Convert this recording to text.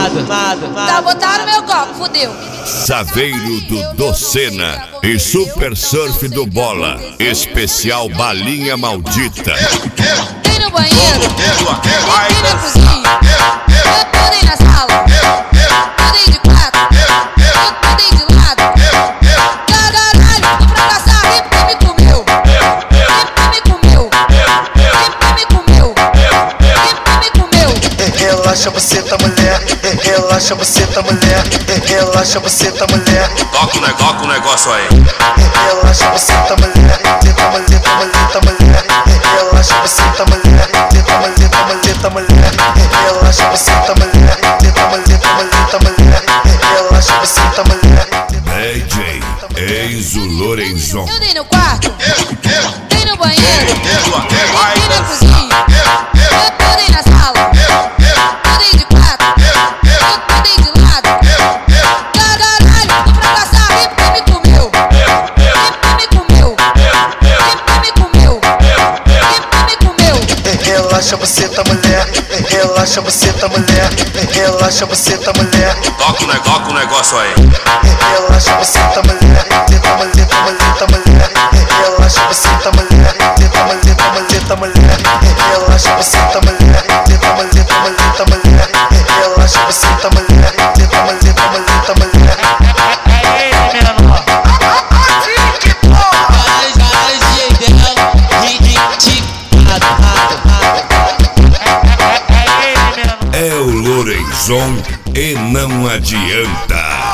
Tá, botaram meu copo, fudeu. Saveiro do Docena e Super Surf do Bola, especial Balinha Maldita. Tem no banheiro, tem na cozinha, tem na sala, tem de quatro, tem de lado. Caralho, tô fracassado, me comeu, me comeu, me comeu, me comeu. Relaxa você tá mulher, relaxa você tá mulher, relaxa você tá mulher. Toca o negócio aí. Relaxa você tá mulher, tá mulher, tá mulher, tá mulher. Relaxa você tá mulher, tá mulher, tá mulher, tá mulher. Relaxa você tá mulher, tá mulher, tá mulher, tá mulher. Relaxa você tá mulher. DJ Enzo Lorenzon. Eu dei no quarto, dei no banheiro, dei na cozinha, eu dei na sala, eu dei de quatro, eu dei de lado. Caralho, tô fracassado, me comeu, me comeu, me comeu, me comeu. Relaxa você tá mulher, relaxa você tá mulher, relaxa você tá mulher. Toca o negócio aí. Relaxa você tá mulher, tá mulher, tá mulher, tá mulher. Relaxa você tá mulher, tá mulher, tá mulher, tá mulher. Relaxa você tá mulher, tá mulher, tá mulher, tá mulher. Relaxa você tá mulher, tá mulher, tá mulher, tá mulher. É o Lorenzon e não adianta.